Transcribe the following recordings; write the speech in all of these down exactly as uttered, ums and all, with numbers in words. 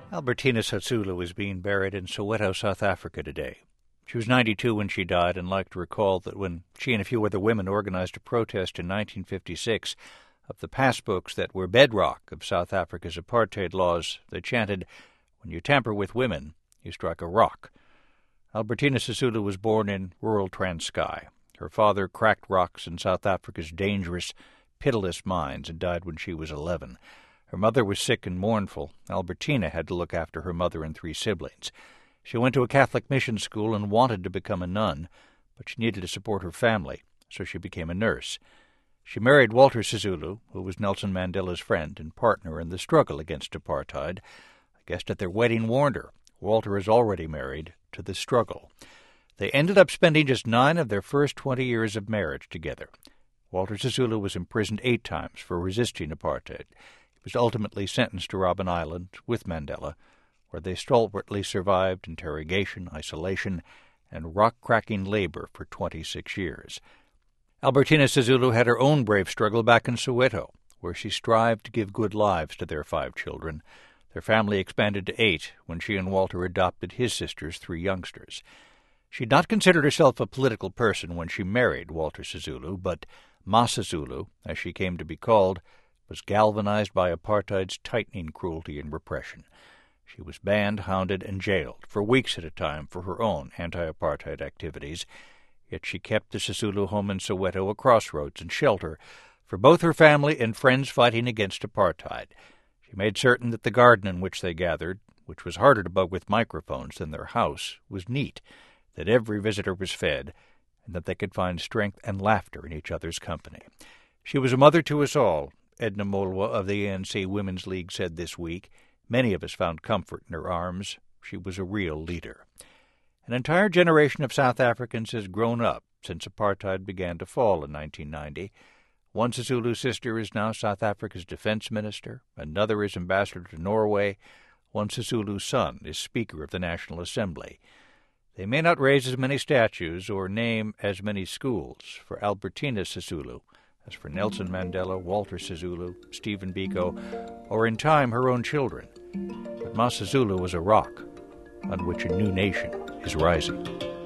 Albertina Sisulu is being buried in Soweto, South Africa today. She was ninety-two when she died and liked to recall that when she and a few other women organized a protest in nineteen fifty-six of the passbooks that were bedrock of South Africa's apartheid laws, they chanted, "When you tamper with women, you strike a rock." Albertina Sisulu was born in rural Transkei. Her father cracked rocks in South Africa's dangerous, pitiless mines and died when she was eleven. Her mother was sick and mournful. Albertina had to look after her mother and three siblings. She went to a Catholic mission school and wanted to become a nun, but she needed to support her family, so she became a nurse. She married Walter Sisulu, who was Nelson Mandela's friend and partner in the struggle against apartheid. A guest at their wedding warned her, Walter is already married to the struggle. They ended up spending just nine of their first twenty years of marriage together. Walter Sisulu was imprisoned eight times for resisting apartheid. He was ultimately sentenced to Robben Island with Mandela, where they stalwartly survived interrogation, isolation, and rock-cracking labor for twenty-six years. Albertina Sisulu had her own brave struggle back in Soweto, where she strived to give good lives to their five children. Their family expanded to eight when she and Walter adopted his sister's three youngsters. She had not considered herself a political person when she married Walter Sisulu, but MaSisulu, as she came to be called, was galvanized by apartheid's tightening cruelty and repression. She was banned, hounded, and jailed for weeks at a time for her own anti-apartheid activities, yet she kept the Sisulu home in Soweto a crossroads and shelter for both her family and friends fighting against apartheid. She made certain that the garden in which they gathered, which was harder to bug with microphones than their house, was neat, that every visitor was fed, and that they could find strength and laughter in each other's company. She was a mother to us all, Edna Molwa of the A N C Women's League said this week. Many of us found comfort in her arms. She was a real leader. An entire generation of South Africans has grown up since apartheid began to fall in nineteen ninety. One Sisulu sister is now South Africa's defense minister. Another is ambassador to Norway. One Sisulu son is Speaker of the National Assembly. They may not raise as many statues or name as many schools for Albertina Sisulu as for Nelson Mandela, Walter Sisulu, Stephen Biko, or in time her own children. But MaSisulu was a rock on which a new nation is rising.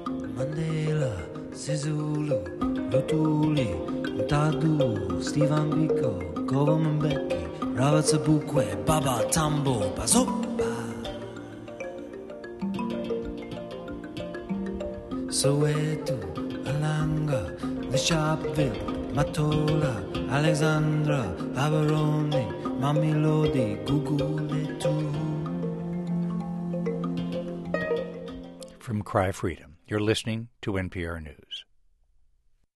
Mandela, Sisulu, Lutuli, Ntadu, Stephen Biko, Govan Mbeki, Robert Sobukwe, Baba Tambo, Bazoba. Soweto, Alanga, the Sharpeville, Matola, Alexandra, Aberoni, Mamelodi, Guguletu. From Cry Freedom, you're listening to N P R News.